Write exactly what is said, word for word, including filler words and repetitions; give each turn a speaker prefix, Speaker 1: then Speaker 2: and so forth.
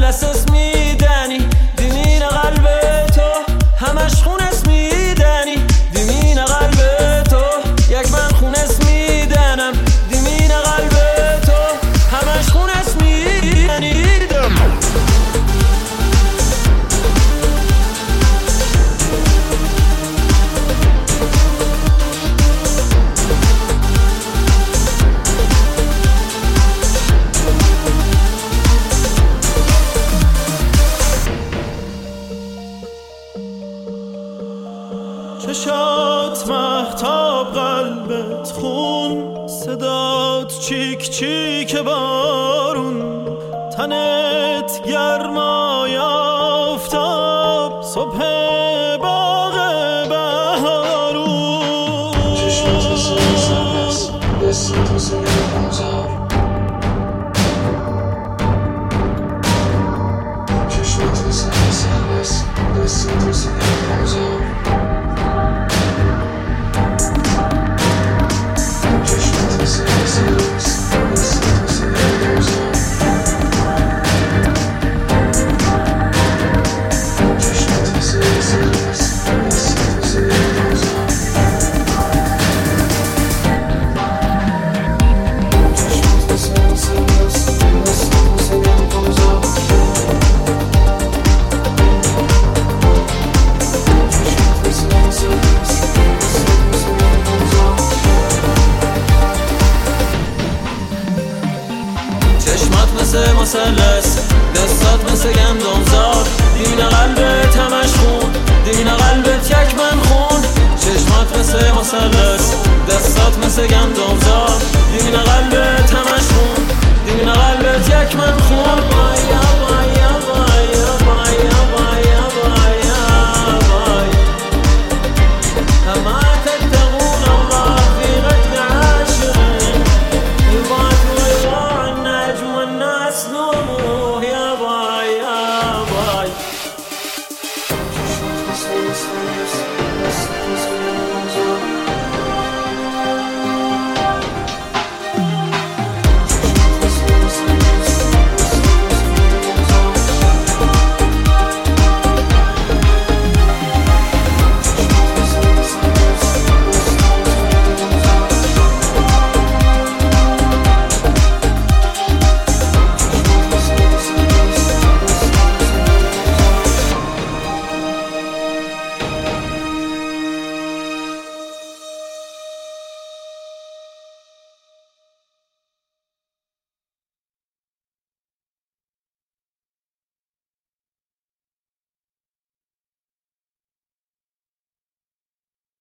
Speaker 1: مثلث اسمیدنی دیمین قلب تو همش خون اسمیدنی دیمین قلب تو یک من خون اسمیدنم دیمین قلب تو همش خون اسمیدنی چشات مهتاب قلبت خون صدات چیک چیک بارون تنت گرمای آفتاب صبح باغ بهارون چشمات مثل دستت مثل گمزار چشمات مثل مثلث دستت مثل گمزار مثل مثلث دستات مثل گندمزار دیمین قلبت همش خون دیمین قلبت یک من خون چشمات مثل مثلث دستات مثل گندمزار دیمین قلبت همش خون دیمین قلبت یک من خون